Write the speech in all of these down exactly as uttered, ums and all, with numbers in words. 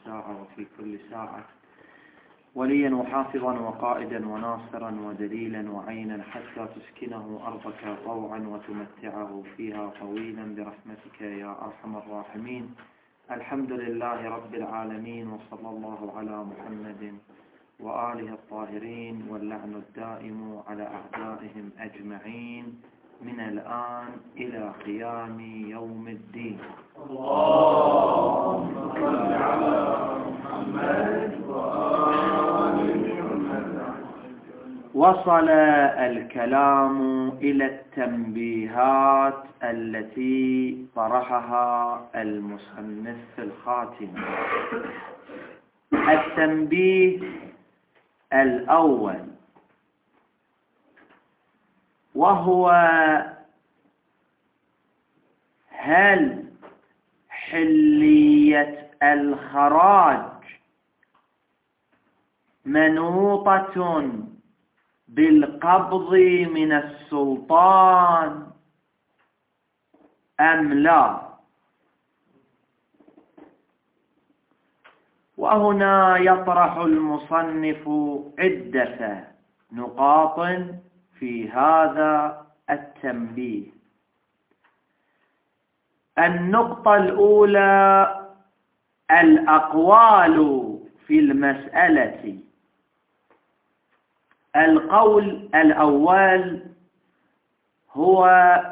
ساعة وفي كل ساعة، وليا وحافظا وقائدا وناصرا ودليلا وعينا، حتى تسكنه أرضك طوعا وتمتعه فيها طويلا برحمتك يا أرحم الراحمين. الحمد لله رب العالمين، وصلى الله على محمد وآله الطاهرين، واللعن الدائم على أعدائهم أجمعين من الآن إلى قيام يوم الدين. اللهم صل على محمد وآل محمد. وصل الكلام إلى التنبيهات التي طرحها المصنف في الخاتمة. التنبيه الأول وهو: هل حلية الخراج منوطة بالقبض من السلطان أم لا؟ وهنا يطرح المصنف عدة نقاط في هذا التنبيه. النقطة الأولى: الأقوال في المسألة. القول الأول هو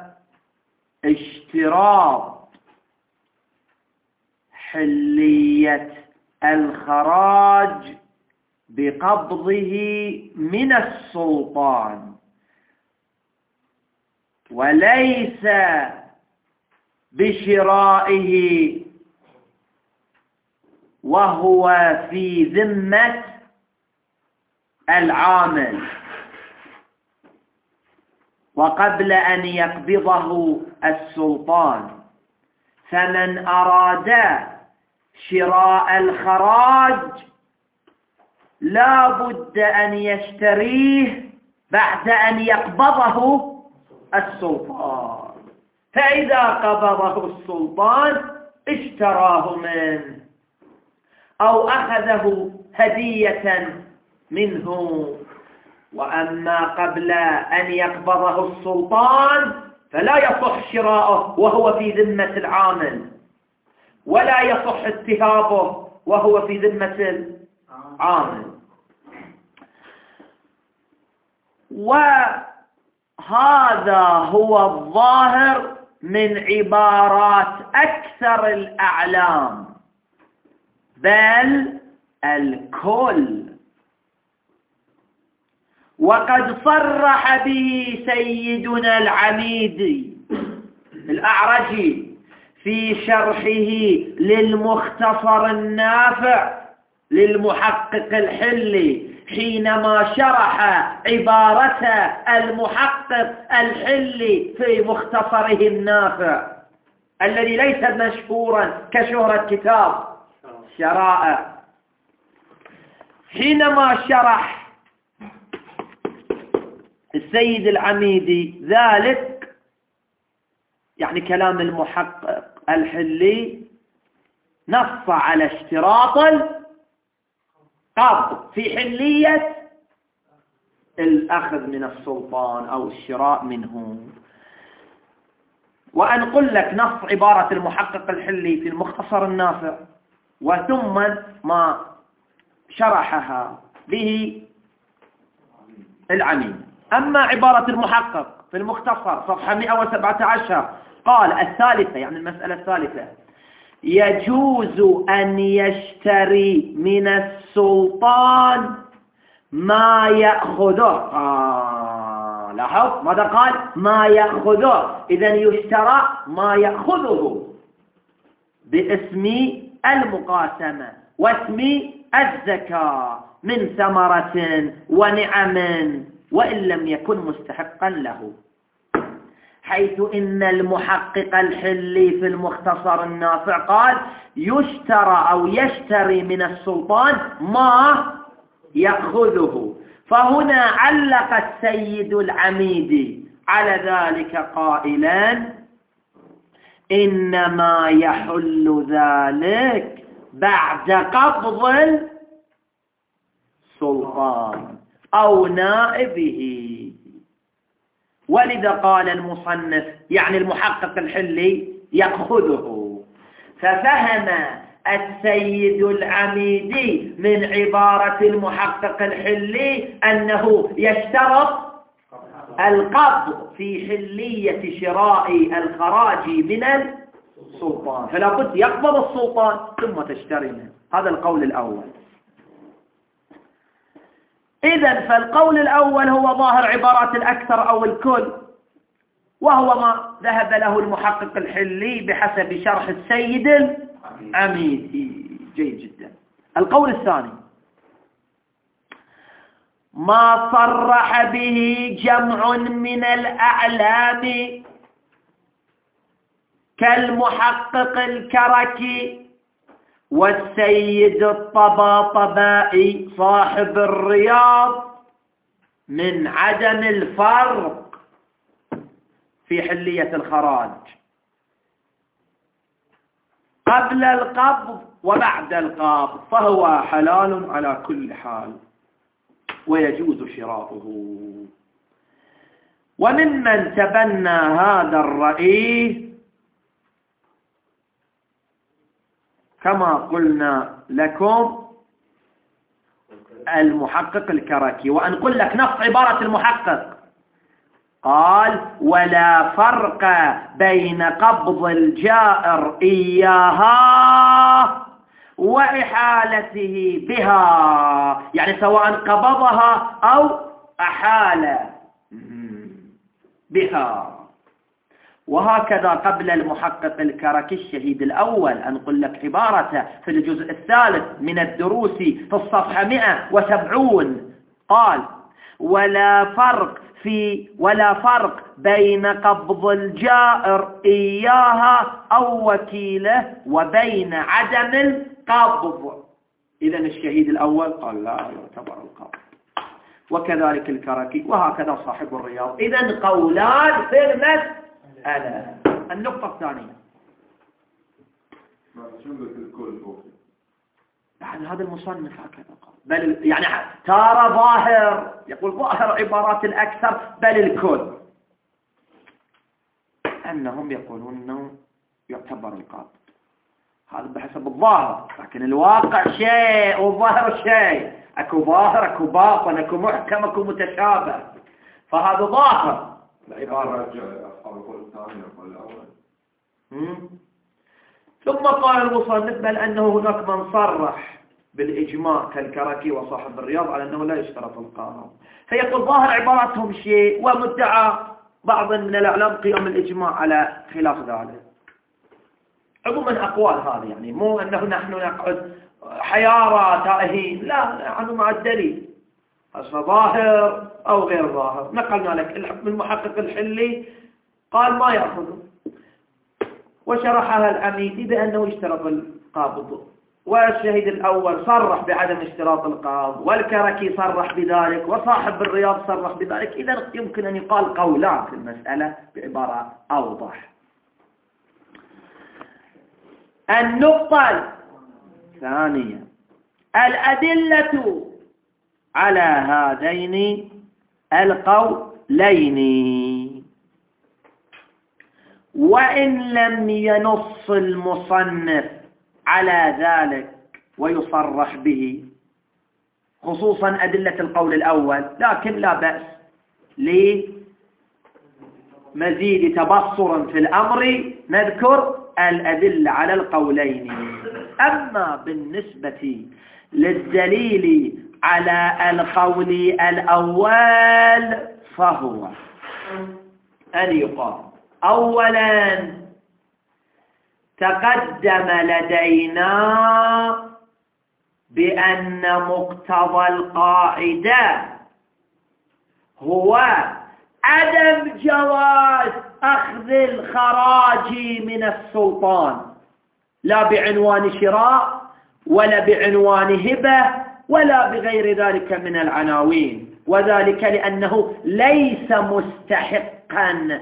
اشتراط حلية الخراج بقبضه من السلطان، وليس بشرائه وهو في ذمة العامل وقبل أن يقبضه السلطان. فمن أراد شراء الخراج لا بد أن يشتريه بعد أن يقبضه السلطان، فإذا قبضه السلطان اشتراه منه أو أخذه هدية منه. وأما قبل أن يقبضه السلطان فلا يصح شراؤه وهو في ذمة العامل، ولا يصح اتهابه وهو في ذمة العامل. وهذا هو الظاهر من عبارات أكثر الأعلام، بل الكل. وقد صرح به سيدنا العميدي الأعرجي في شرحه للمختصر النافع للمحقق الحلي، حينما شرح عبارة المحقق الحلي في مختصره النافع الذي ليس مشهورا كشهرة كتاب شرائع. حينما شرح السيد العميدي ذلك، يعني كلام المحقق الحلي، نص على اشتراط القبض في حلية الأخذ من السلطان أو الشراء منه. وأنقل لك نص عبارة المحقق الحلي في المختصر النافع وثم ما شرحها به العميد. أما عبارة المحقق في المختصر صفحة مئة وسبعة عشر قال: الثالثة، يعني المسألة الثالثة: يجوز أن يشتري من السلطان ما يأخذه. آه لاحظ ماذا قال؟ ما يأخذه. إذن يشترى ما يأخذه باسم المقاسمة واسم الزكاة من ثمرة ونعم، وإن لم يكن مستحقا له. حيث إن المحقق الحلي في المختصر النافع قال: يشترى أو يشتري من السلطان ما يأخذه. فهنا علق السيد العميدي على ذلك قائلا: إنما يحل ذلك بعد قبض السلطان أو نائبه. ولذا قال المصنف يعني المحقق الحلي يأخذه، ففهم السيد العميدي من عبارة المحقق الحلي أنه يشترط القبض في حلية شراء الخراج من السلطان، فلا بد يقبض السلطان ثم تشتري منه. هذا القول الأول. إذن فالقول الأول هو ظاهر عبارات الأكثر أو الكل، وهو ما ذهب له المحقق الحلي بحسب شرح السيد العميدي. جيد جدا. القول الثاني ما صرح به جمع من الأعلام كالمحقق الكركي والسيد الطباطبائي صاحب الرياض من عدم الفرق في حلية الخراج قبل القبض وبعد القبض، فهو حلال على كل حال ويجوز شراؤه. وممن تبنى هذا الرأي كما قلنا لكم المحقق الكركي. وأنقل لك نص عبارة المحقق، قال ولا فرق بين قبض الجائر إياها وإحالته بها، يعني سواء قبضها أو أحال بها. وهكذا قبل المحقق الكركي الشهيد الأول أنقل لك عبارته في الجزء الثالث من الدروس في الصفحة مئة وسبعين، قال ولا فرق في ولا فرق بين قبض الجائر إياها أو وكيله وبين عدم القبض. إذن الشهيد الأول قال لا يعتبر القبض، وكذلك الكركي، وهكذا صاحب الرياض. إذن قولان في المسألة. النقطة الثانية يعني هذا المصنف هكذا قال، بل يعني ترى ظاهر، يقول ظاهر عبارات الأكثر بل الكل أنهم يقولون أنه يعتبر القبض. هذا بحسب الظاهر، لكن الواقع شيء والظاهر شيء، أكو ظاهر أكو باطن، أكو محكم أكو متشابه، فهذا ظاهر العبارة. ثم قال المصنف بل أنه هناك من صرح بالإجماع كالكركي وصاحب الرياض على أنه لا يشترط القبض، فيقول ظاهر عباراتهم شيء ومدعى بعض من الأعلام قيام الإجماع على خلاف ذلك. عموما أقوال هذه يعني مو أنه نحن نقعد حيارى تائهين، لا، نحن مع الدليل ظاهر أو غير ظاهر. نقلنا لك المحقق الحلي قال ما يأخذه، وشرحها العميدي بأنه يشترط القابض، والشهيد الأول صرح بعدم اشتراط القابض، والكركي صرح بذلك، وصاحب الرياض صرح بذلك. إذن يمكن أن يقال قولان في المسألة بعبارة أوضح. النقطة الثانية الأدلة على هذين القولين، وإن لم ينص المصنف على ذلك ويصرح به، خصوصا أدلة القول الأول، لكن لا بأس لمزيد تبصر في الأمر نذكر الأدلة على القولين. أما بالنسبة للدليل على القول الأول فهو أن يقال أولا تقدم لدينا بأن مقتضى القاعدة هو عدم جواز أخذ الخراج من السلطان، لا بعنوان شراء ولا بعنوان هبة ولا بغير ذلك من العناوين، وذلك لأنه ليس مستحقا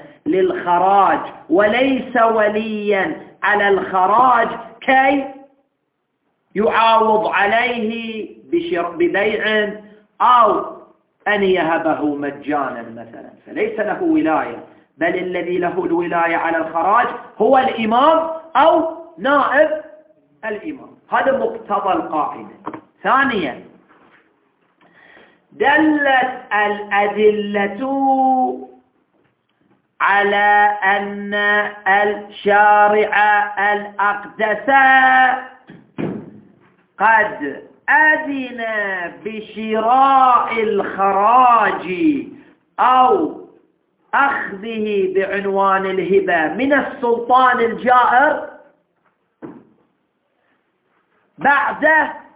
للخراج وليس وليا على الخراج كي يعاوض عليه ببيع أو أن يهبه مجانا مثلا، فليس له ولاية، بل الذي له الولاية على الخراج هو الإمام أو نائب الإمام. هذا مقتضى القاعدة. ثانيا، دلت الأدلة على أن الشارع الأقدس قد أذن بشراء الخراج أو أخذه بعنوان الهبة من السلطان الجائر بعد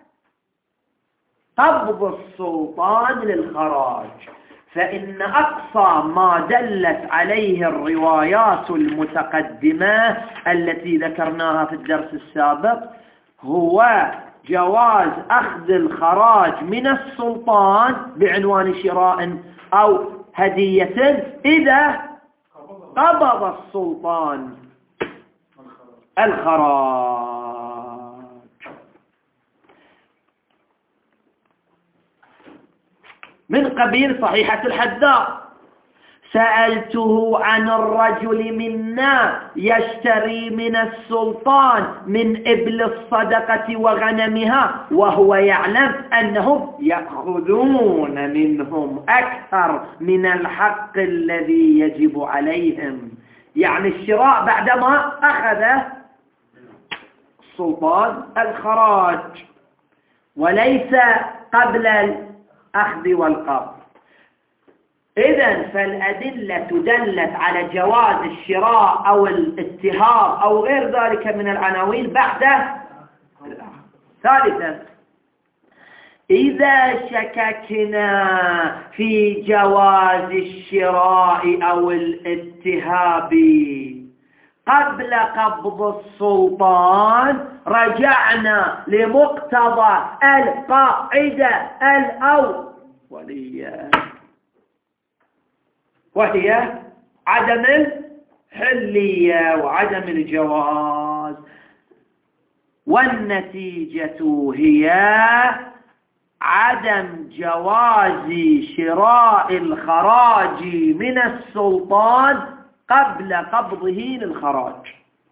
قبض السلطان للخراج. فإن أقصى ما دلت عليه الروايات المتقدمة التي ذكرناها في الدرس السابق هو جواز أخذ الخراج من السلطان بعنوان شراء أو هدية إذا قبض السلطان الخراج. من قبيل صحيحة الحداء: سألته عن الرجل منا يشتري من السلطان من إبل الصدقة وغنمها وهو يعلم أنهم يأخذون منهم أكثر من الحق الذي يجب عليهم، يعني الشراء بعدما أخذ السلطان الخراج وليس قبل الأخذ والقبض. إذن فالأدلة دلت على جواز الشراء أو الاتهاب أو غير ذلك من العناوين بعد. ثالثا، إذا شككنا في جواز الشراء أو الاتهاب قبل قبض السلطان رجعنا لمقتضى القاعدة الأولية وهي عدم الحلية وعدم الجواز، والنتيجة هي عدم جواز شراء الخراج من السلطان قبل قبضه للخراج.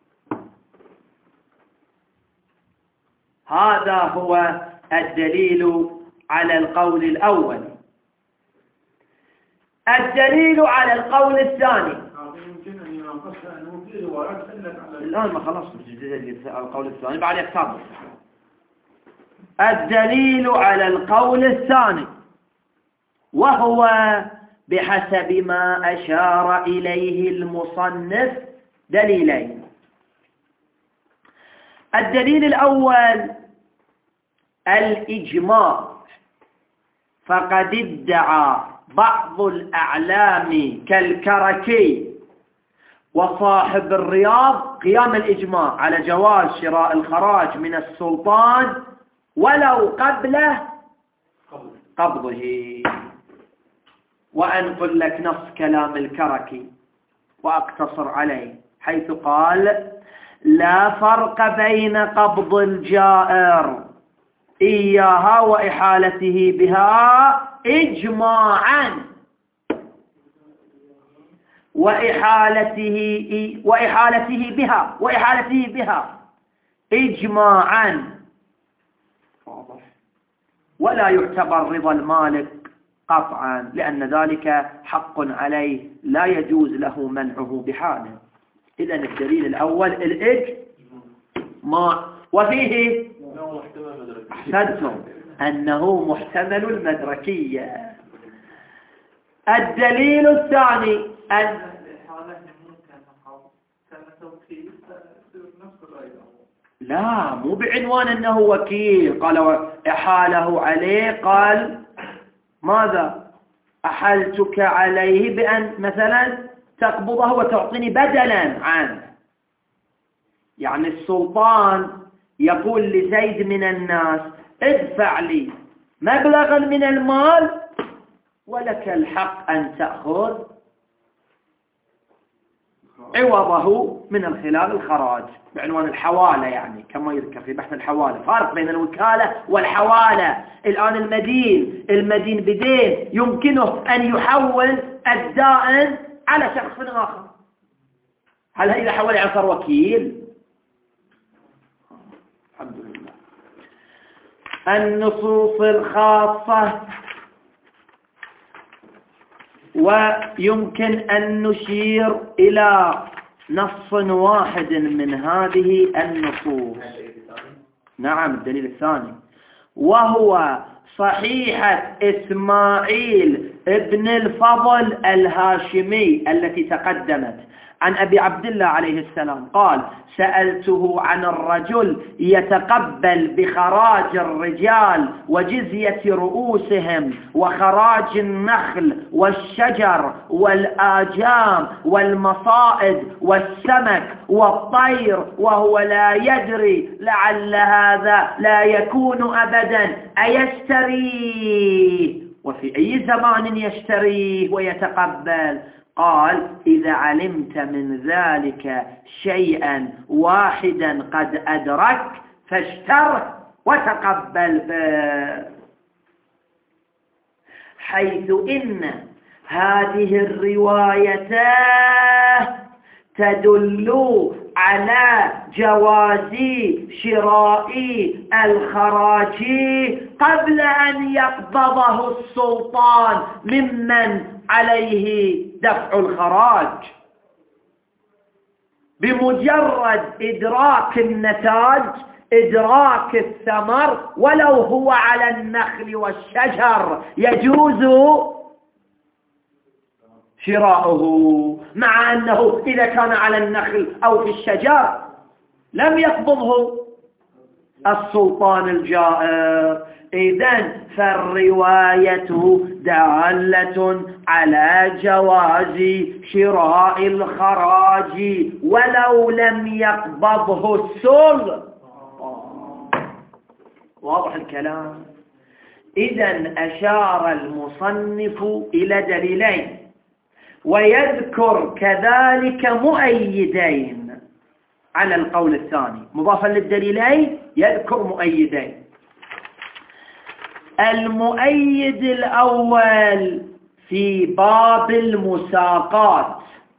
هذا هو الدليل على القول الأول. الدليل على القول الثاني. يمكن أن ينقص أنه في روايات سنت على الآن ما خلصت القول الثاني بعد يكتب. الدليل على القول الثاني وهو بحسب ما أشار إليه المصنف دليلين. الدليل الأول الإجماع، فقد ادعى بعض الأعلام كالكركي وصاحب الرياض قيام الإجماع على جواز شراء الخراج من السلطان ولو قبل قبضه. وأنقل لك نص كلام الكركي وأقتصر عليه، حيث قال: لا فرق بين قبض الجائر إياها وإحالته بها إجماعا وإحالته وإحالته بها وإحالته بها إجماعا واضح، ولا يعتبر رضا المالك قطعا، لأن ذلك حق عليه لا يجوز له منعه بحاله. إذن الدليل الأول الإجماع، وفيه أحسنتم أنه محتمل المدركية. الدليل الثاني أن لا، مو بعنوان أنه وكيل، قال إحاله عليه، قال ماذا؟ أحلتك عليه بأن مثلا تقبضه وتعطيني بدلا عنه. يعني السلطان يقول لزيد من الناس: ادفع لي مبلغا من المال ولك الحق أن تأخذ عوضه من الخلال الخراج بعنوان الحوالة، يعني كما يذكر في بحث الحوالة. فارق بين الوكالة والحوالة. الآن المدين المدين بدين يمكنه أن يحول الدائن على شخص آخر. هل إذا حول يعتبر وكيل؟ الحمد لله. النصوص الخاصة، ويمكن أن نشير إلى نص واحد من هذه النصوص. نعم، الدليل الثاني وهو صحيحة إسماعيل ابن الفضل الهاشمي التي تقدمت عن أبي عبد الله عليه السلام قال: سألته عن الرجل يتقبل بخراج الرجال وجزية رؤوسهم وخراج النخل والشجر والآجام والمصائد والسمك والطير وهو لا يدري لعل هذا لا يكون أبدا، أيشتريه؟ وفي أي زمان يشتريه ويتقبل؟ قال: إذا علمت من ذلك شيئا واحدا قد أدرك فاشتره وتقبل به. حيث إن هذه الرواية تدل على جواز شراء الخراج قبل أن يقبضه السلطان ممن عليه دفع الخراج، بمجرد إدراك النتاج، إدراك الثمر، ولو هو على النخل والشجر يجوز شراؤه، مع أنه إذا كان على النخل أو في الشجر لم يقبضه السلطان الجائر. إذن فالرواية دالة على جواز شراء الخراج ولو لم يقبضه السلطان. واضح الكلام؟ إذن أشار المصنف إلى دليلين، ويذكر كذلك مؤيدين على القول الثاني. مضافا للدليلين يذكر مؤيدين. المؤيد الأول في باب المساقات،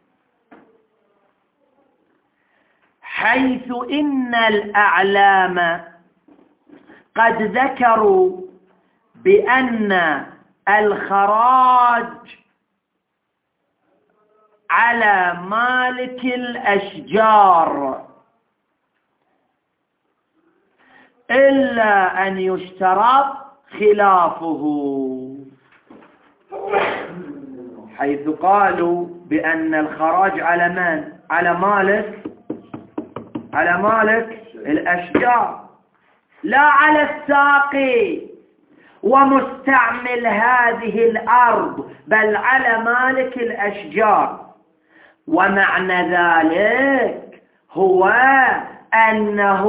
حيث إن الأعلام قد ذكروا بأن الخراج على مالك الأشجار إلا أن يشترط خلافه، حيث قالوا بأن الخراج على من؟ على مالك على مالك الأشجار، لا على الساقي ومستعمل هذه الأرض، بل على مالك الأشجار. ومعنى ذلك هو أنه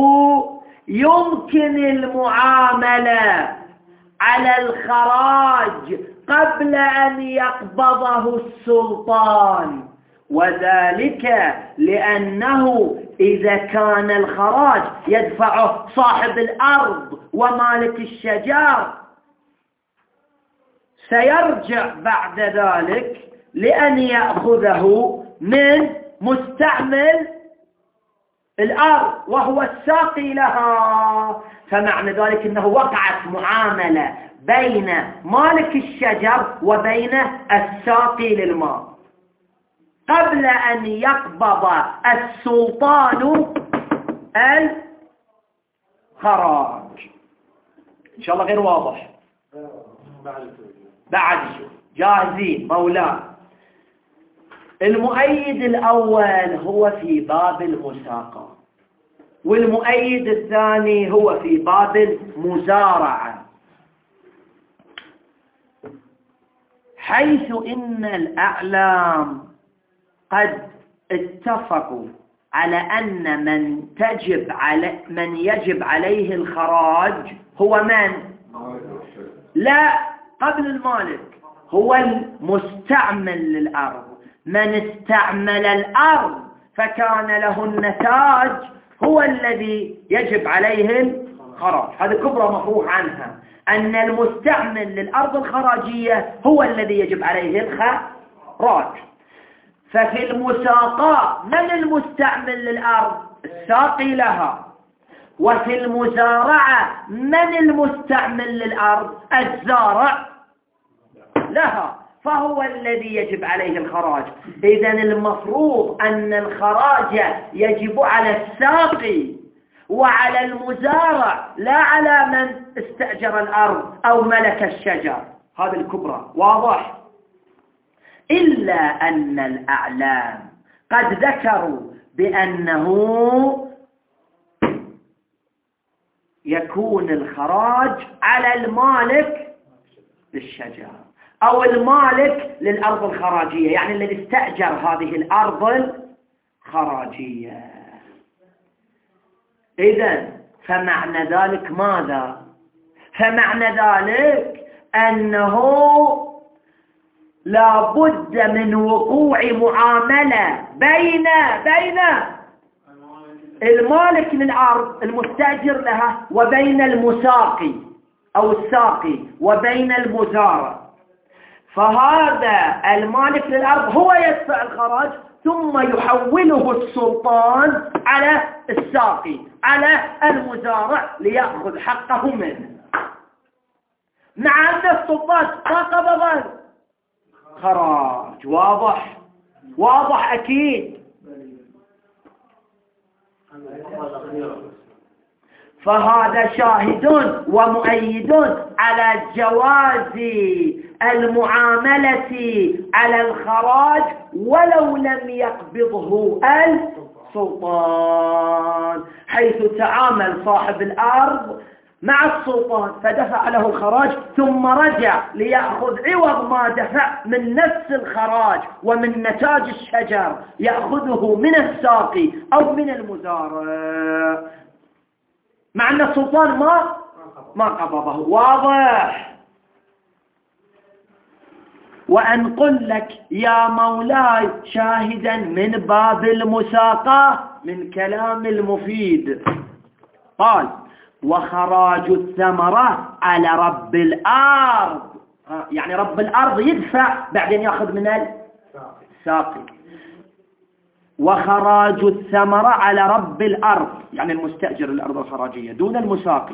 يمكن المعاملة على الخراج قبل أن يقبضه السلطان، وذلك لأنه إذا كان الخراج يدفعه صاحب الأرض ومالك الشجار سيرجع بعد ذلك لأن يأخذه من مستعمل الأرض وهو الساقي لها. فمعنى ذلك أنه وقعت معاملة بين مالك الشجر وبين الساقي للماء قبل أن يقبض السلطان الخراج. إن شاء الله غير واضح؟ بعد جاهزين مولانا. المؤيد الأول هو في باب المساقة، والمؤيد الثاني هو في باب المزارعة، حيث إن الأعلام قد اتفقوا على أن من تجب على من يجب عليه الخراج هو من؟ لا، قبل المالك هو المستعمل للأرض، من استعمل الأرض فكان له النتاج هو الذي يجب عليه الخراج. هذه كبرى مفروغ عنها، أن المستعمل للأرض الخراجية هو الذي يجب عليه الخراج. ففي المساقاة من المستعمل للأرض؟ الساقي لها. وفي المزارعة من المستعمل للأرض؟ الزارع لها، فهو الذي يجب عليه الخراج. إذن المفروض أن الخراج يجب على الساقي وعلى المزارع، لا على من استأجر الأرض أو ملك الشجر. هذا الكبرى واضح. إلا أن الأعلام قد ذكروا بأنه يكون الخراج على المالك للشجر أو المالك للأرض الخراجية، يعني الذي استأجر هذه الأرض الخراجية. إذن فمعنى ذلك ماذا؟ فمعنى ذلك أنه لا بد من وقوع معاملة بين بين المالك للأرض المستأجر لها وبين المساقي أو الساقي وبين المزارع. فهذا المالك للأرض هو يدفع الخراج ثم يحوله السلطان على الساقي على المزارع ليأخذ حقه منه، مع أن السلطان ما قبض خراج. واضح واضح أكيد. فهذا شاهد ومؤيد على جواز المعاملة على الخراج ولو لم يقبضه السلطان، حيث تعامل صاحب الأرض مع السلطان فدفع له الخراج ثم رجع ليأخذ عوض ما دفع من نفس الخراج ومن نتاج الشجر يأخذه من الساقي أو من المزارع، مع أن السلطان ما ما قبضه. واضح. وأنقل لك يا مولاي شاهدا من باب المساقاة من كلام المفيد. قال: وخراج الثمرة على رب الأرض، يعني رب الأرض يدفع بعدين يأخذ من الساقي. وخراج الثمرة على رب الأرض يعني المستأجر الأرض الخراجية دون المساقي،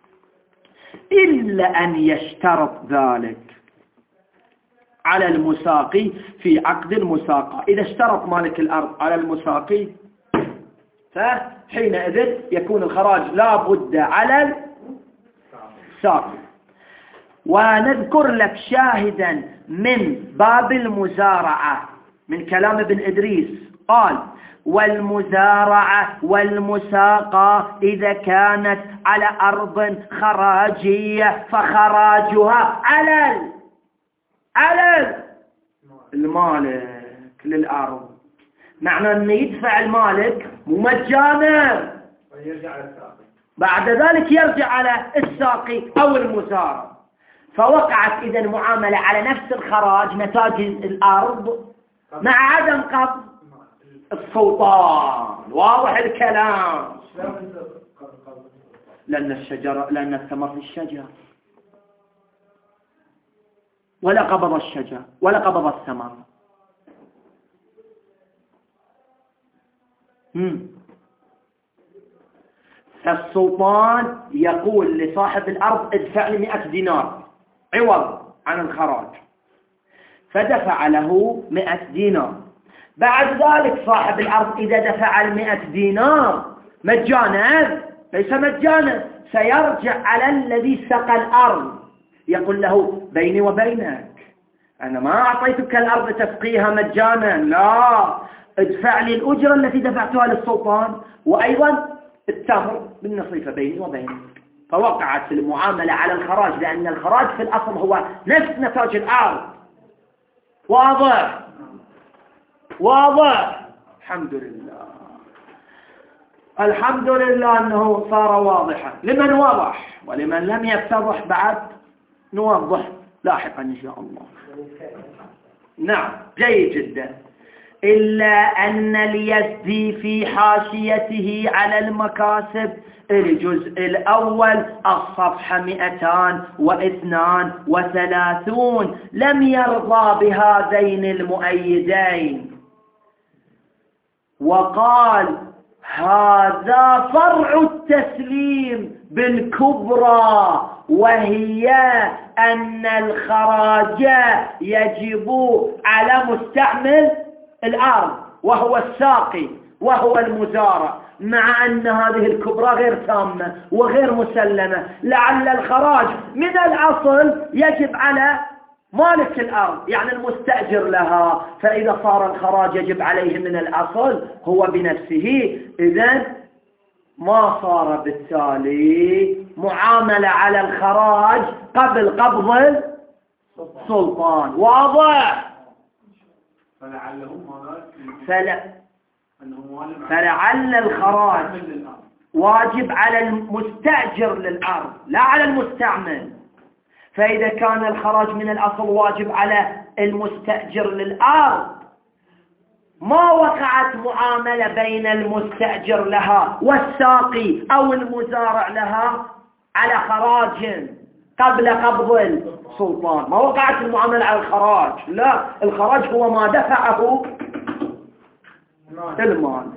إلا أن يشترط ذلك على المساقي في عقد المساقة. إذا اشترط مالك الأرض على المساقي فحينئذ يكون الخراج لا بد على الساقي. ونذكر لك شاهدا من باب المزارعة من كلام ابن إدريس. قال: والمزارعة والمساقة إذا كانت على أرض خراجية فخراجها على على المالك للأرض، معنى أن يدفع المالك ممجانا بعد ذلك يرجع على الساقي أو المزارع. فوقعت إذن معاملة على نفس الخراج نتاج الأرض مع عدم قبض السلطان. واضح الكلام. لأن الشجرة لأن الثمر في الشجر ولا قبض الشجر ولا قبض الثمر. فالسلطان يقول لصاحب الأرض ادفع لي مئة دينار عوض عن الخراج، فدفع له مئة دينار. بعد ذلك صاحب الأرض إذا دفع المئة دينار مجانا ليس مجانا سيرجع على الذي سقى الأرض يقول له: بيني وبينك أنا ما أعطيتك الأرض تسقيها مجانا، لا، ادفع لي الأجرة التي دفعتها للسلطان وأيضا التمر بالنصيفة بيني وبينك. فوقعت المعاملة على الخراج لأن الخراج في الأصل هو نفس نتاج الأرض. واضح واضح. الحمد لله الحمد لله أنه صار واضحا لمن وضح، ولمن لم يتضح بعد نوضح لاحقا إن شاء الله. نعم جيد جدا. إلا أن اليزدي في حاشيته على المكاسب الجزء الأول الصفحة مئتان واثنان وثلاثون لم يرضى بهذين المؤيدين، وقال هذا فرع التسليم بالكبرى، وهي أن الخراج يجب على مستعمل الأرض وهو الساقي وهو المزارع، مع أن هذه الكبرى غير تامة وغير مسلمة، لعل الخراج من الأصل يجب على مالك الأرض يعني المستأجر لها، فإذا صار الخراج يجب عليه من الأصل هو بنفسه، إذن ما صار بالتالي معاملة على الخراج قبل قبض السلطان. واضح؟ فلعله فلا فلعل الخراج واجب على المستأجر للأرض لا على المستعمل، فإذا كان الخراج من الأصل واجب على المستأجر للأرض ما وقعت معاملة بين المستأجر لها والساقي أو المزارع لها على خراج قبل قبض السلطان، ما وقعت المعاملة على الخراج، لا، الخراج هو ما دفعه المال.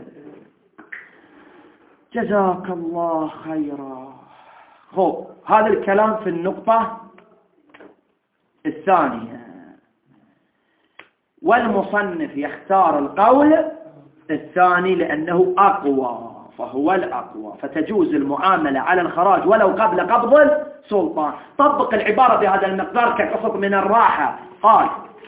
جزاك الله خيرا. هو هذا الكلام في النقطة الثانية. والمصنف يختار القول الثاني لأنه أقوى، فهو الأقوى، فتجوز المعاملة على الخراج ولو قبل قبض السلطان. طبق العبارة بهذا المقدار كقسط من الراحة. قال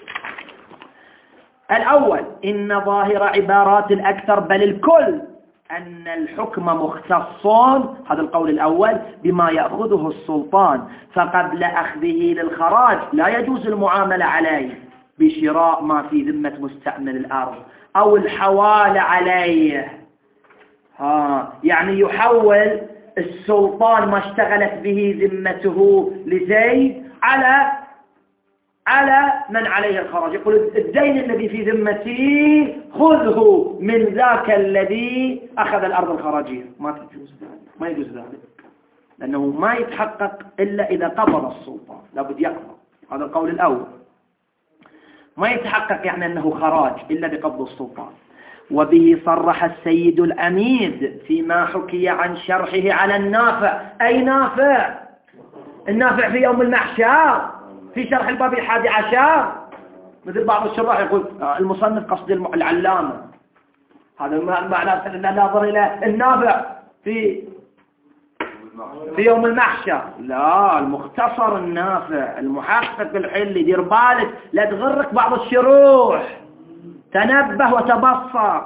الأول إن ظاهر عبارات الأكثر بل الكل أن الحكم مختص، هذا القول الأول، بما يأخذه السلطان، فقبل أخذه للخراج لا يجوز المعاملة عليه بشراء ما في ذمة مستعمل الأرض أو الحوال عليه. ها يعني يحول السلطان ما اشتغلت به ذمته لزيد على على من عليه الخراج، يقول الدين الذي في ذمتي خذه من ذاك الذي أخذ الأرض الخراجية. ما تجوز ذلك، ما يجوز ذلك، لأنه ما يتحقق إلا إذا قبض السلطان، لابد يقبض. هذا القول الأول. ما يتحقق يعني أنه خراج إلا بقبض السلطان. وبه صرح السيد الأميد فيما حكي عن شرحه على النافع. أي نافع؟ النافع في يوم المحشر في شرح الباب الحادي عشر، مثل بعض الشراح يقول المصنف قصد العلامة، هذا معناه أنه ناظر إلى النافع في في يوم المحشر. لا، المختصر النافع المحقق الحلي. دير بالك لا تغرك بعض الشروح، تنبه وتبصر.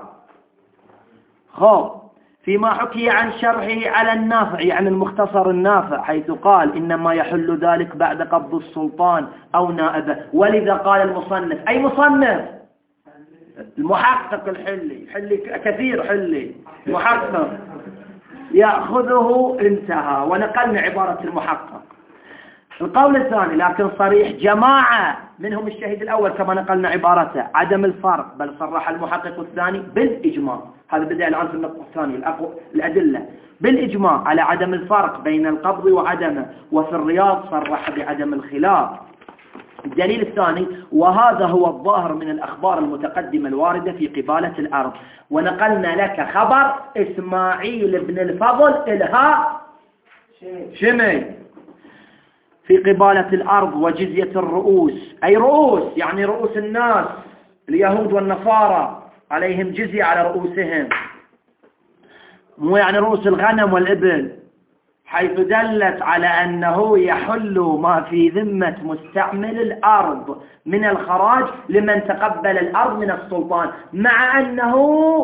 خب فيما حكي عن شرحه على النافع يعني المختصر النافع، حيث قال إنما يحل ذلك بعد قبض السلطان أو نائبه. ولذا قال المصنف، أي مصنف؟ المحقق الحلي، حلي كثير حلي محقق، يأخذه انتهى، ونقلنا عبارة المحقق. القول الثاني لكن صريح جماعة منهم الشهيد الأول كما نقلنا عبارته عدم الفرق، بل صرح المحقق الثاني بالإجماع. هذا بدأ الآن في النقطة الثانية الأدلة بالإجماع على عدم الفرق بين القبض وعدمه، وفي الرياض صرح بعدم الخلاف. الدليل الثاني وهذا هو الظاهر من الأخبار المتقدمة الواردة في قبالة الأرض، ونقلنا لك خبر إسماعيل بن الفضل إلها شمي في قبالة الأرض وجزية الرؤوس، أي رؤوس يعني رؤوس الناس، اليهود والنصارى عليهم جزية على رؤوسهم، مو يعني رؤوس الغنم والإبل، حيث دلت على أنه يحل ما في ذمة مستعمل الأرض من الخراج لمن تقبل الأرض من السلطان، مع أنه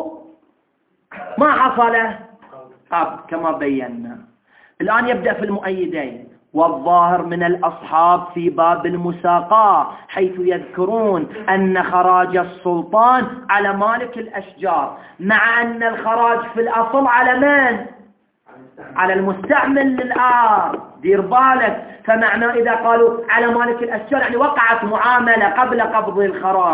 ما حصل أب كما بينا. الآن يبدأ في المؤيدين. والظاهر من الأصحاب في باب المساقاة حيث يذكرون أن خراج السلطان على مالك الأشجار، مع أن الخراج في الأصل على من؟ على المستعمل للأرض. دير بالك، فمعنى إذا قالوا على مالك الأشجار يعني وقعت معاملة قبل قبض الخراج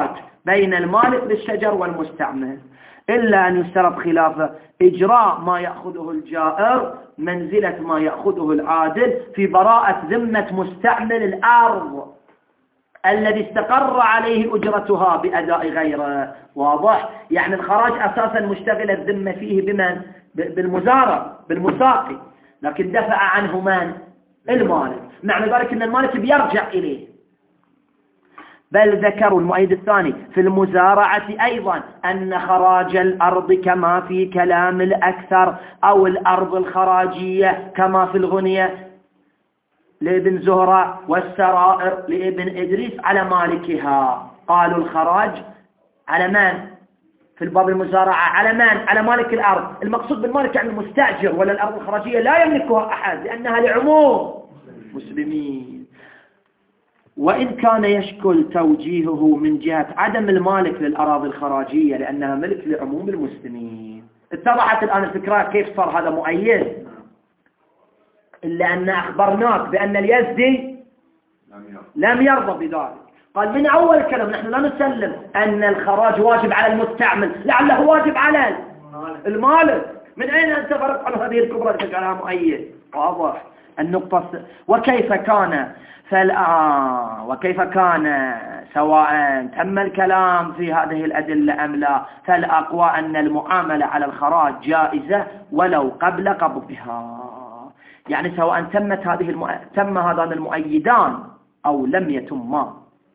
بين المالك للشجر والمستعمل، إلا أن يشترط خلافه إجراء ما يأخذه الجائر منزلة ما يأخذه العادل في براءة ذمة مستعمل الأرض الذي استقر عليه أجرتها بأداء غيره. واضح؟ يعني الخراج أساسا مشتغل الذمة فيه بمن؟ بالمزارع بالمساقي، لكن دفع عنه من؟ المالك. معنى ذلك أن المالك بيرجع إليه. بل ذكروا المؤيد الثاني في المزارعة أيضا أن خراج الأرض كما في كلام الأكثر أو الأرض الخراجية كما في الغنية لابن زهرة والسرائر لابن إدريس على مالكها. قالوا الخراج على من؟ في الباب المزارعة على من؟ على مالك الأرض. المقصود بالمالك يعني المستأجر، ولا الأرض الخراجية لا يملكها أحد لأنها لعموم مسلمين. وإن كان يشكل توجيهه من جهة عدم المالك للأراضي الخراجية لأنها ملك لعموم المسلمين. اتضحت الآن الفكرة كيف صار هذا مؤيد؟ إلا أن أخبرناك بأن اليزدي لم يرضى بذلك. قال من أول كلام نحن لا نسلم أن الخراج واجب على المستعمل، لعله واجب على المالك. من أين أنت فرق عن هذه الكبرى تجعلها مؤيد؟ واضح النقطة. وكيف كان فالآن وكيف كان سواء تم الكلام في هذه الأدلة أم لا، فالأقوى أن المعاملة على الخراج جائزة ولو قبل قبضها. يعني سواء تمت هذه المؤ... تم هذان المؤيدان أو لم يتما.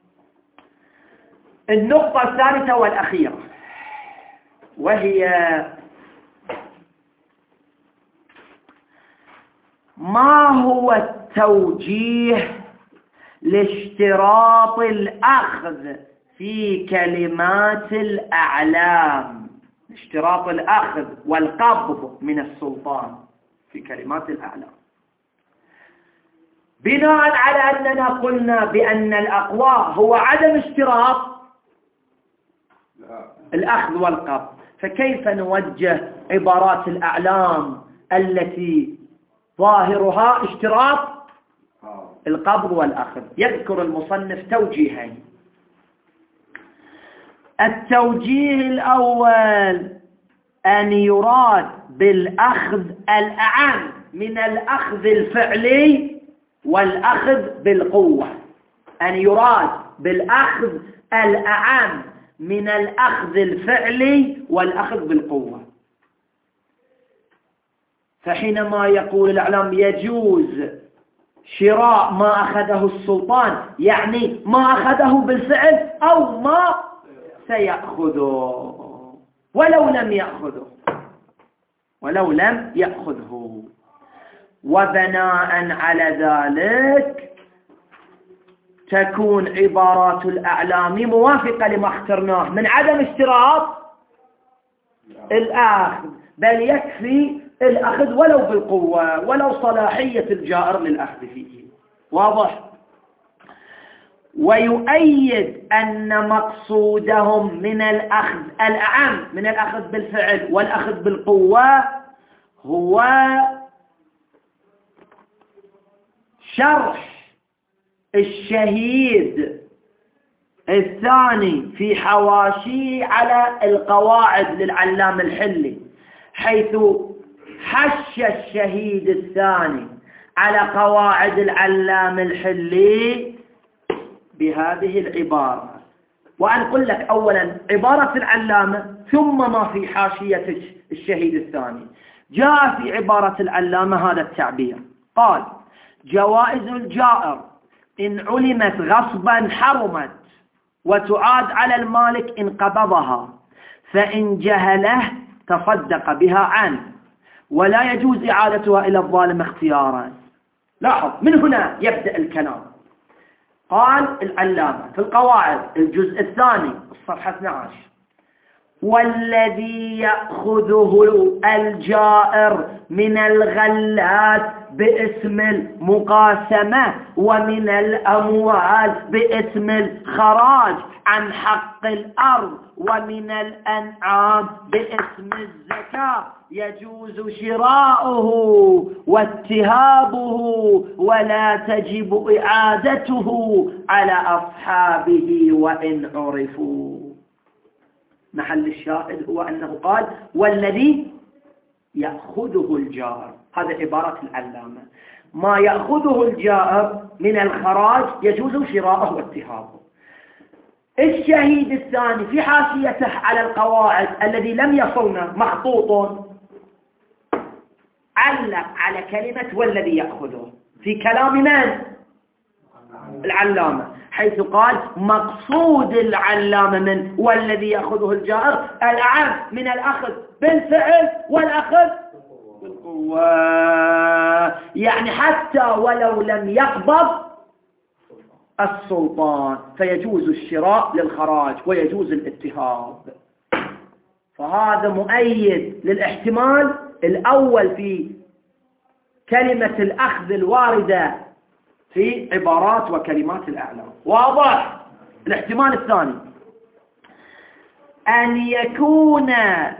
النقطة الثالثة والأخيرة وهي ما هو التوجيه لاشتراط الأخذ في كلمات الأعلام، اشتراط الأخذ والقبض من السلطان في كلمات الأعلام، بناء على أننا قلنا بأن الأقوى هو عدم اشتراط الأخذ والقبض، فكيف نوجه عبارات الأعلام التي ظاهرها اشتراط القبض والأخذ؟ يذكر المصنف توجيهين. التوجيه الأول أن يراد بالأخذ الأعم من الأخذ الفعلي والأخذ بالقوة، أن يراد بالأخذ الأعم من الأخذ الفعلي والأخذ بالقوة. فحينما يقول الإعلام يجوز شراء ما أخذه السلطان، يعني ما أخذه بالفعل أو ما سيأخذه ولو لم يأخذه ولو لم يأخذه. وبناء على ذلك تكون عبارات الأعلام موافقة لما اخترناه من عدم اشتراط الأخذ، بل يكفي الأخذ ولو بالقوة ولو صلاحية الجائر للأخذ فيه. واضح؟ ويؤيد أن مقصودهم من الأخذ الأعم من الأخذ بالفعل والأخذ بالقوة هو شرح الشهيد الثاني في حواشي على القواعد للعلام الحلي، حيث حش الشهيد الثاني على قواعد العلام الحلي بهذه العبارة. وأنقل لك أولا عبارة العلامة ثم ما في حاشية الشهيد الثاني. جاء في عبارة العلامة هذا التعبير، قال: جوائز الجائر إن علمت غصبا حرمت وتعاد على المالك إن قبضها، فإن جهله تصدق بها عنه، ولا يجوز إعادتها إلى الظالم اختيارا. لاحظ من هنا يبدأ الكلام. قال العلامة في القواعد الجزء الثاني الصفحة اثني عشر: والذي يأخذه الجائر من الغلات باسم المقاسمة ومن الأموال باسم الخراج عن حق الأرض ومن الأنعام باسم الزكاة يجوز شراؤه واتهابه ولا تجب إعادته على أصحابه وإن عرفوا. محل الشاهد هو أنه قال والذي يأخذه الجائر. هذا عبارة العلامة. ما يأخذه الجائر من الخراج يجوز شراءه واتهابه. الشهيد الثاني في حاشيته على القواعد الذي لم يصلنا مخطوط علق على كلمة والذي يأخذه في كلام من؟ العلامة، حيث قال مقصود العلامة من والذي يأخذه الجائر الأعم من الأخذ بالفعل والأخذ بالقوة. يعني حتى ولو لم يقبض السلطان فيجوز الشراء للخراج ويجوز الاتهاب. فهذا مؤيد للاحتمال الأول في كلمة الأخذ الواردة في عبارات وكلمات الأعلام. واضح؟ الاحتمال الثاني أن يكون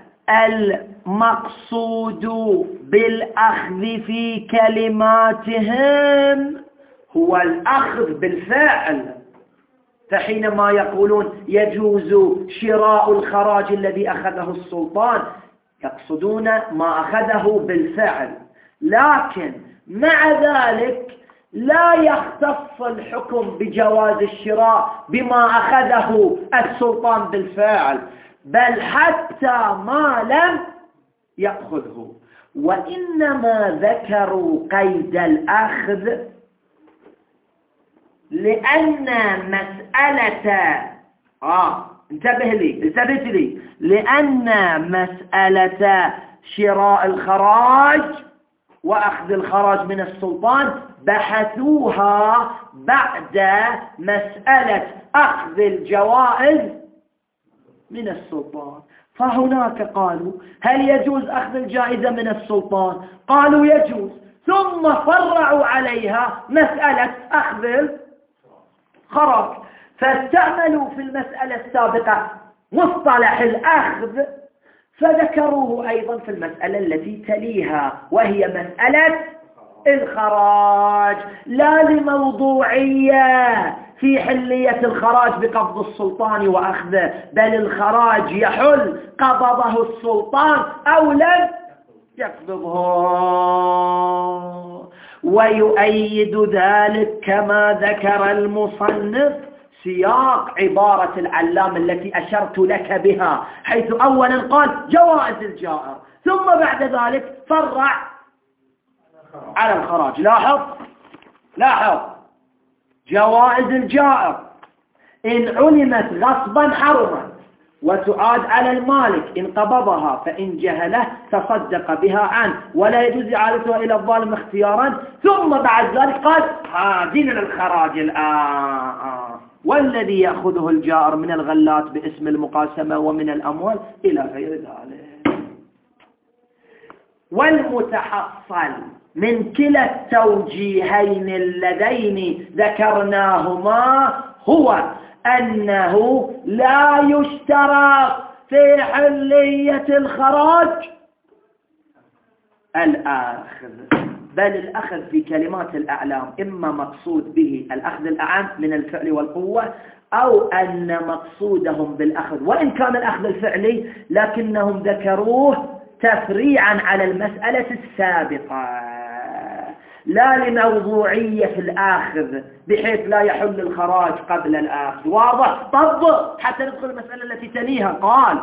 المقصود بالأخذ في كلماتهم هو الأخذ بالفعل، فحينما يقولون يجوز شراء الخراج الذي أخذه السلطان يقصدون ما أخذه بالفعل، لكن مع ذلك لا يختص الحكم بجواز الشراء بما أخذه السلطان بالفعل، بل حتى ما لم يأخذه. وإنما ذكروا قيد الأخذ لأن مسألة آه انتبه لي انتبه لي لأن مسألة شراء الخراج وأخذ الخراج من السلطان بحثوها بعد مسألة أخذ الجوائز من السلطان. فهناك قالوا هل يجوز أخذ الجائزة من السلطان؟ قالوا يجوز، ثم فرعوا عليها مسألة أخذ الخراج، فاستعملوا في المسألة السابقة مصطلح الأخذ فذكروه أيضا في المسألة التي تليها وهي مسألة الخراج، لا لموضوعية في حلية الخراج بقبض السلطان وأخذه، بل الخراج يحل قبضه السلطان أو لم يقبضه. ويؤيد ذلك كما ذكر المصنف سياق عبارة العلام التي أشرت لك بها، حيث أولا قال جوائز الجائر ثم بعد ذلك فرع على الخراج. لاحظ لاحظ جوائز الجائر إن علمت غصبا حرما وتعاد على المالك إن قبضها، فإن جهله تصدق بها عنه ولا يجوز إعادتها إلى الظالم اختيارا. ثم بعد ذلك قال هذين الخراج الآن والذي يأخذه الجائر من الغلات باسم المقاسمة ومن الأموال إلى غير ذلك. والمتحصل من كلا التوجيهين اللذين ذكرناهما هو أنه لا يشترط في حلية الخراج الأخذ، بل الأخذ في كلمات الأعلام إما مقصود به الأخذ الأعم من الفعل والقوة، أو أن مقصودهم بالأخذ وإن كان الأخذ الفعلي لكنهم ذكروه تفريعا على المسألة السابقة، لا لموضوعية في الآخذ بحيث لا يحل الخراج قبل الآخذ. واضح؟ طبق حتى ندخل المسألة التي تليها. قال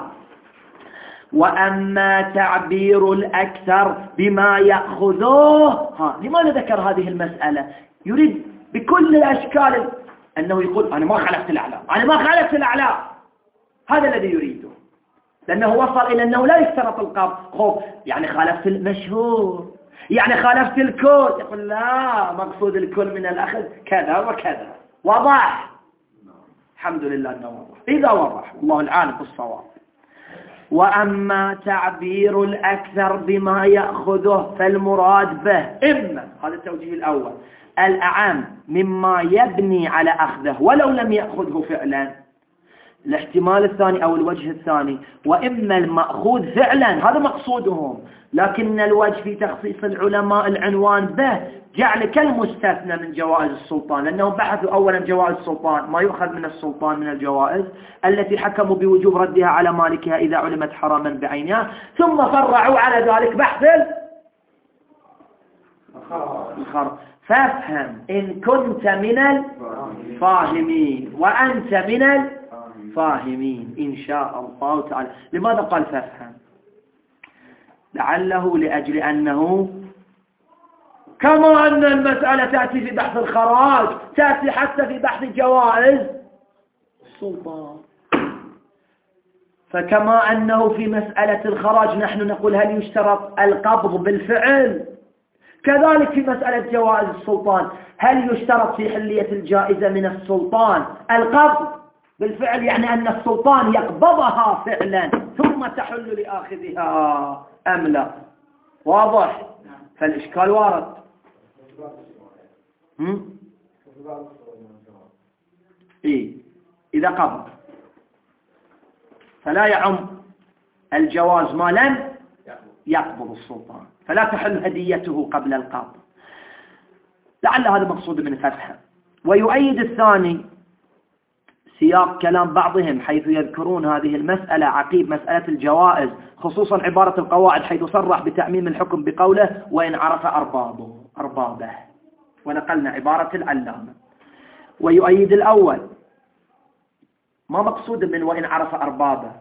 وأما تعبير الأكثر بما يأخذوه. ها لماذا ذكر هذه المسألة؟ يريد بكل الأشكال أنه يقول أنا ما خالفت الأعلام، أنا ما خالفت الأعلام، هذا الذي يريده، لأنه وصل إلى أنه لا يشترط القبض. خوف يعني خالفت المشهور، يعني خالفت الكل. يقول لا، مقصود الكل من الأخذ كذا وكذا. وضح؟ الحمد لله أنه وضح. إذا وضح الله العالم بالصواب. وأما تعبير الأكثر بما يأخذه فالمراد به إما، هذا التوجيه الأول، الأعم مما يبني على أخذه ولو لم يأخذه فعلا، الاحتمال الثاني أو الوجه الثاني، وإما المأخوذ فعلا، هذا مقصودهم، لكن الوجه في تخصيص العلماء العنوان به جعل كالمستثنى من جوائز السلطان، لأنهم بحثوا أولا جوائز السلطان، ما يؤخذ من السلطان من الجوائز التي حكموا بوجوب ردها على مالكها إذا علمت حراما بعينها، ثم فرعوا على ذلك بحث الخر. فافهم إن كنت من الفاهمين وأنت من الفاهمين إن شاء الله تعالى. لماذا قال فافهم؟ لعله لأجل أنه كما أن المسألة تأتي في بحث الخراج تأتي حتى في بحث جوائز السلطان، فكما أنه في مسألة الخراج نحن نقول هل يشترط القبض بالفعل، كذلك في مسألة جوائز السلطان هل يشترط في حلية الجائزة من السلطان القبض بالفعل، يعني أن السلطان يقبضها فعلا ثم تحل لآخذها أم لا؟ واضح؟ فالإشكال وارد. إيه؟ إذا قبض فلا يعم الجواز ما لم يقبض السلطان، فلا تحل هديته قبل القبض. لعل هذا مقصود من فتحه. ويؤيد الثاني سياق كلام بعضهم حيث يذكرون هذه المسألة عقيب مسألة الجوائز، خصوصا عبارة القواعد حيث صرح بتعميم الحكم بقوله وإن عرف أربابه أربابه، ونقلنا عبارة العلامة. ويؤيد الأول، ما مقصود من وإن عرف أربابه؟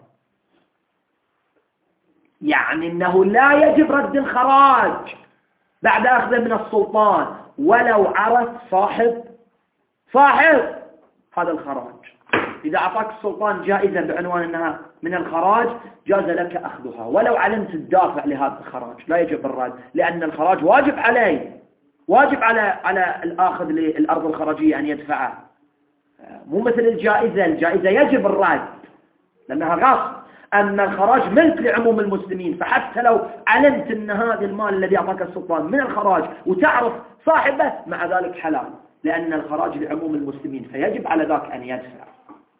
يعني أنه لا يجب رد الخراج بعد أخذه من السلطان ولو عرف صاحب صاحب هذا الخراج. إذا أعطاك السلطان جائزة بعنوان أنها من الخراج جاز لك أخذها ولو علمت الدافع لهذا الخراج، لا يجب الرد، لأن الخراج واجب عليه، واجب على على الآخذ للأرض الخراجية أن يدفعه، مو مثل الجائزة. الجائزة يجب الرد لأنها غصب، أما الخراج ملك لعموم المسلمين، فحتى لو علمت أن هذا المال الذي أعطاك السلطان من الخراج وتعرف صاحبه مع ذلك حلال، لأن الخراج لعموم المسلمين فيجب على ذاك أن يدفع.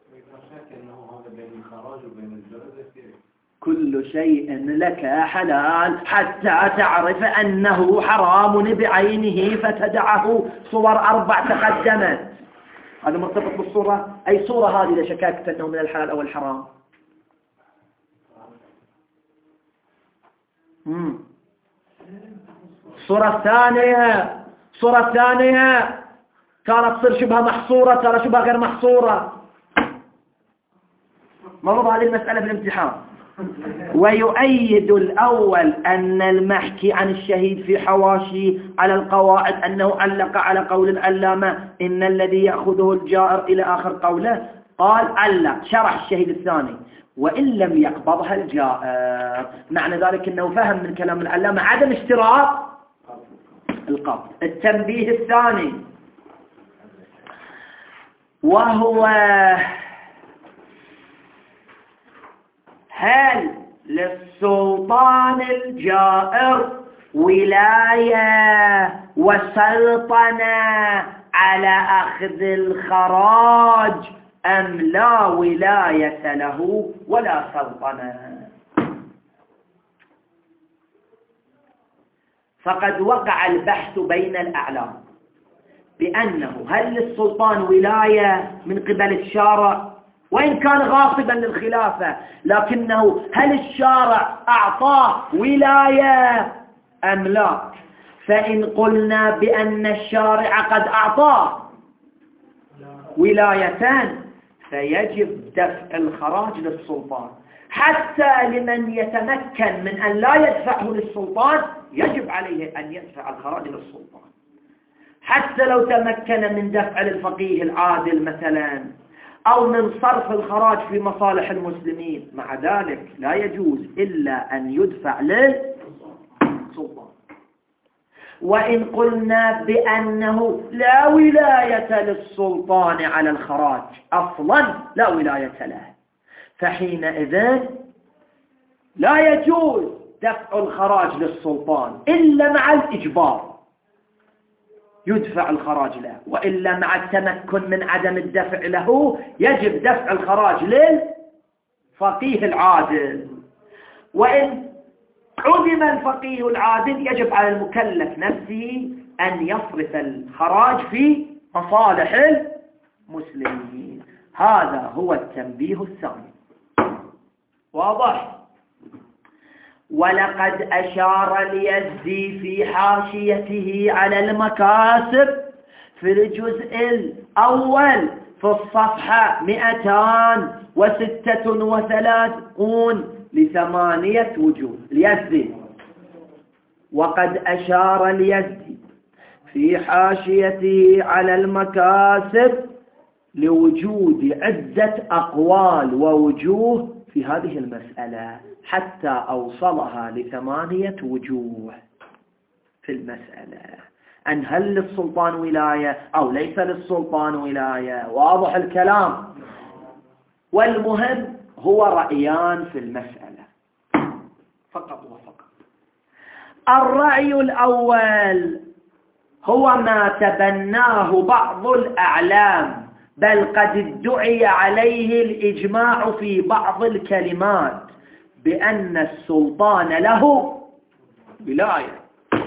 كل شيء لك حلال حتى تعرف أنه حرام بعينه فتدعه. صور أربع تقدمت، هذا مرتبط بالصورة. أي صورة هذه إذا شككت أنه من الحلال أو الحرام؟ مم. الصورة الثانية الصورة الثانية كانت تصير شبه محصورة، ترى شبه غير محصورة. مرض هذه المسألة في الامتحان. ويؤيد الأول أن المحكي عن الشهيد في حواشي على القواعد أنه علق على قول العلامة إن الذي يأخذه الجائر إلى آخر قوله، قال علق شرح الشهيد الثاني وإن لم يقبضها الجائر، معنى ذلك أنه فهم من كلام العلامة عدم اشتراط القبض. التنبيه الثاني وهو هل للسلطان الجائر ولاية وسلطنة على أخذ الخراج أم لا ولاية له ولا سلطنة؟ فقد وقع البحث بين الأعلام بأنه هل للسلطان ولاية من قبل الشارع وإن كان غاصبا للخلافة، لكنه هل الشارع أعطاه ولاية أم لا؟ فإن قلنا بأن الشارع قد أعطاه ولاية فيجب دفع الخراج للسلطان، حتى لمن يتمكن من أن لا يدفعه للسلطان يجب عليه أن يدفع الخراج للسلطان، حتى لو تمكن من دفع للفقيه العادل مثلا أو من صرف الخراج في مصالح المسلمين، مع ذلك لا يجوز إلا أن يدفع للسلطان. وإن قلنا بأنه لا ولاية للسلطان على الخراج أصلا، لا ولاية له، فحينئذ لا يجوز دفع الخراج للسلطان إلا مع الإجبار. يدفع الخراج له، وإلا مع التمكن من عدم الدفع له يجب دفع الخراج للفقيه العادل. وإن عدم الفقيه العادل يجب على المكلف نفسه أن يصرف الخراج في مصالح المسلمين. هذا هو التنبيه الثاني. واضح؟ ولقد أشار اليزدي في حاشيته على المكاسب في الجزء الأول في الصفحة مئتان وستة وثلاثون لثمانية وجوه. اليزدي وقد أشار اليزدي في حاشيته على المكاسب لوجود عدة أقوال ووجوه في هذه المسألة، حتى أوصلها لثمانية وجوه في المسألة، أن هل للسلطان ولاية أو ليس للسلطان ولاية. واضح الكلام؟ والمهم هو رأيان في المسألة فقط وفقط. الرأي الأول هو ما تبناه بعض الأعلام، بل قد ادعي عليه الإجماع في بعض الكلمات بأن السلطان له ولاية،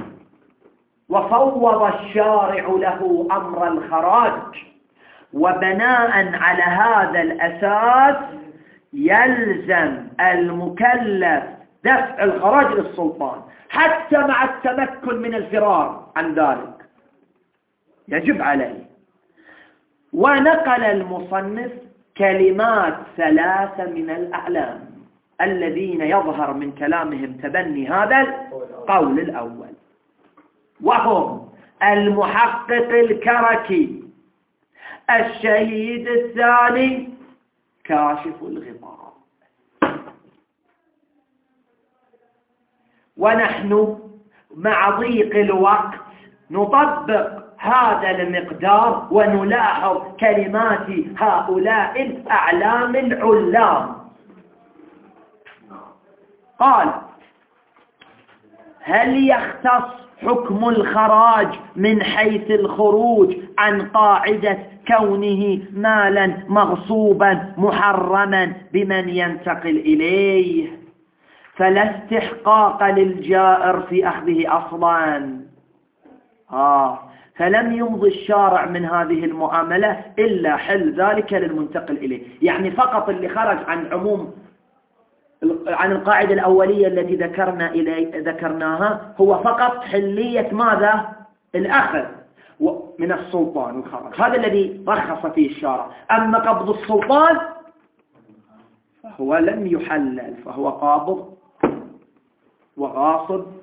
وفوض الشارع له أمر الخراج، وبناء على هذا الأساس يلزم المكلف دفع الخراج للسلطان حتى مع التمكن من الفرار عن ذلك، يجب عليه. ونقل المصنف كلمات ثلاثة من الأعلام الذين يظهر من كلامهم تبني هذا القول الأول، وهم المحقق الكركي، الشهيد الثاني كاشف الغطاء. ونحن مع ضيق الوقت نطبق هذا المقدار ونلاحظ كلمات هؤلاء الأعلام العلام. قال: هل يختص حكم الخراج من حيث الخروج عن قاعدة كونه مالا مغصوبا محرما بمن ينتقل إليه، فلا استحقاق للجائر في أخذه أصلا؟ آه فلم يمضي الشارع من هذه المعاملة إلا حل ذلك للمنتقل إليه. يعني فقط اللي خرج عن عموم عن القاعدة الأولية التي ذكرنا إلي ذكرناها هو فقط حلية ماذا؟ الأخذ من السلطان والخراج، هذا الذي رخص فيه الشارع. أما قبض السلطان فهو لم يحلل، فهو قابض وغاصب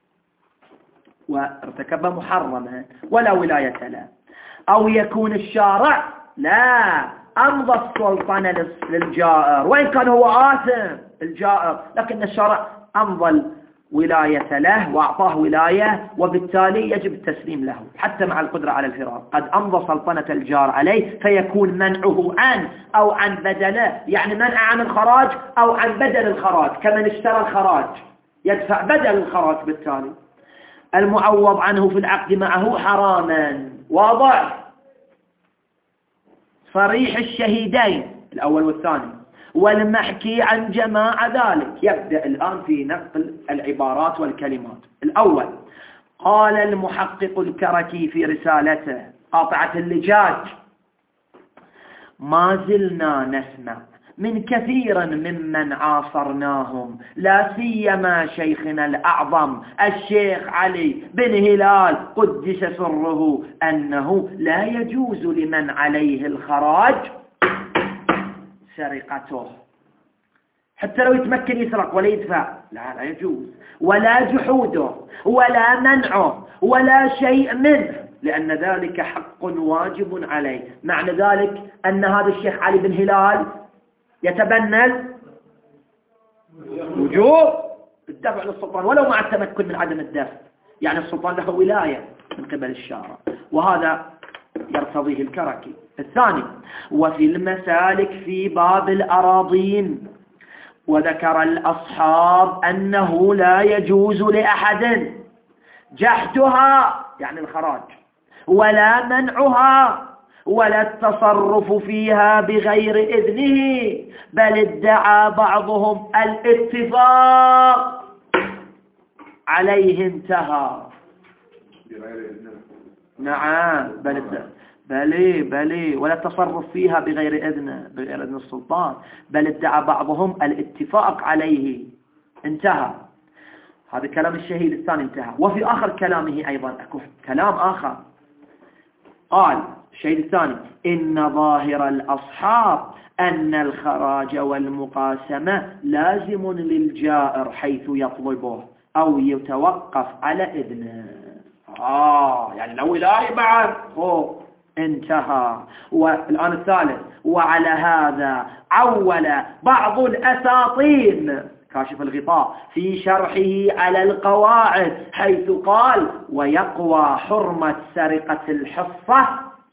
وارتكب محرما ولا ولاية له. أو يكون الشارع لا أمضى السلطنة للجائر وإن كان هو آثم الجائر، لكن الشارع أمضى الولاية له وأعطاه ولاية، وبالتالي يجب التسليم له حتى مع القدرة على الفرار. قد أمضى سلطنة الجار عليه فيكون منعه عنه أو عن بدله، يعني منع عن الخراج أو عن بدل الخراج، كمن اشترى الخراج يدفع بدل الخراج، بالتالي المعوض عنه في العقد معه حراما. واضح؟ صريح الشهيدين الأول والثاني والمحكي عن جماعة ذلك. يبدأ الآن في نقل العبارات والكلمات. الأول: قال المحقق الكركي في رسالته قاطعة اللجاج: ما زلنا نسمع من كثير ممن عاصرناهم، لا سيما شيخنا الأعظم الشيخ علي بن هلال قدس سره، أنه لا يجوز لمن عليه الخراج سرقته، حتى لو يتمكن يسرق ولا يدفع، لا لا يجوز، ولا جحوده ولا منعه ولا شيء منه، لأن ذلك حق واجب عليه. معنى ذلك أن هذا الشيخ علي بن هلال يتبنى وجوب الدفع للسلطان ولو مع التمكن من عدم الدفع، يعني السلطان له ولاية من قبل الشارع، وهذا يرتضيه الكركي. الثاني: وفي المسالك في باب الأراضين، وذكر الأصحاب أنه لا يجوز لأحد جحدها يعني الخراج ولا منعها ولا التصرف فيها بغير إذنه، بل ادعى بعضهم الاتفاق عليه انتهى. نعم بل بلي بلي ولا التصرف فيها بغير إذنه، بغير إذن السلطان، بل ادعى بعضهم الاتفاق عليه انتهى. هذا كلام الشهيد الثاني انتهى. وفي آخر كلامه أيضا أكو كلام آخر، قال الشهيد الثاني: إن ظاهر الأصحاب أن الخراج والمقاسمة لازم للجائر حيث يطلبه أو يتوقف على إذنه. آه يعني لو لا بعد هو انتهى. والآن الثالث: وعلى هذا عول بعض الأساطين كاشف الغطاء في شرحه على القواعد حيث قال: ويقوى حرمة سرقة الحصة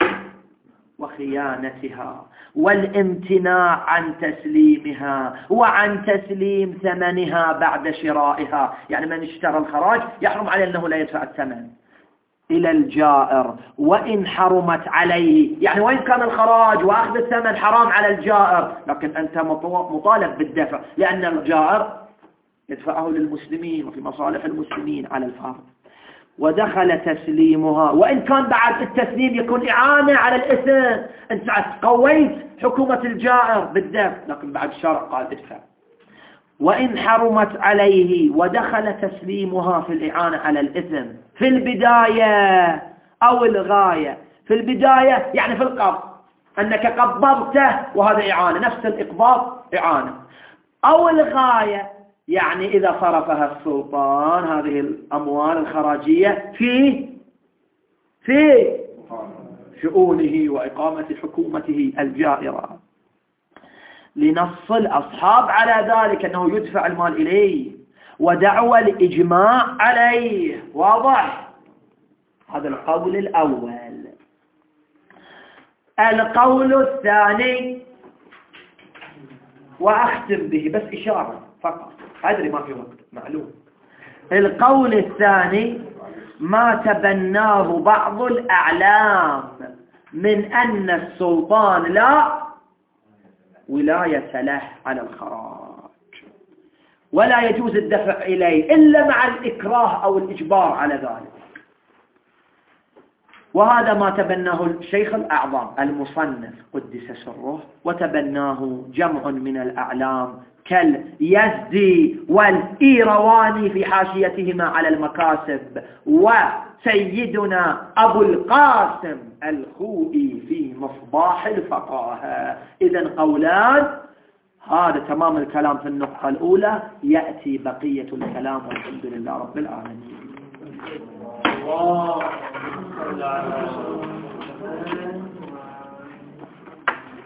وخيانتها والامتناع عن تسليمها وعن تسليم ثمنها بعد شرائها. يعني من اشترى الخراج يحرم عليه أنه لا يدفع الثمن إلى الجائر وإن حرمت عليه، يعني وإن كان الخراج وأخذ الثمن حرام على الجائر، لكن أنت مطالب بالدفع لأن الجائر يدفعه للمسلمين وفي مصالح المسلمين على الفرض. ودخل تسليمها، وإن كان بعد التسليم يكون إعانة على الإثم، أنت قويت حكومة الجائر بالدفع، لكن بعد الشرع قال ادفع. وإن حرمت عليه، ودخل تسليمها في الإعانة على الإثم في البداية أو الغاية. في البداية يعني في القبض، أنك قبضته وهذا إعانة، نفس الإقباض إعانة. أو الغاية يعني إذا صرفها السلطان هذه الأموال الخراجية في في شؤونه وإقامة حكومته الجائرة. لنص الأصحاب على ذلك أنه يدفع المال إليه ودعوى الإجماع عليه. واضح؟ هذا القول الأول. القول الثاني، وأختم به بس إشارة فقط، أدري ما في وقت معلوم. القول الثاني ما تبناه بعض الأعلام من أن السلطان لا ولاية له على الخراج ولا يجوز الدفع إليه إلا مع الإكراه أو الإجبار على ذلك. وهذا ما تبناه الشيخ الأعظم المصنف قدس سره، وتبناه جمع من الأعلام كاليزدي والإيرواني في حاشيتهما على المكاسب، وسيدنا أبو القاسم الخوئي في مصباح الفقاهة. إذن قولان، هذا تمام الكلام في النقطة الأولى، يأتي بقية الكلام والحمد لله رب العالمين. الله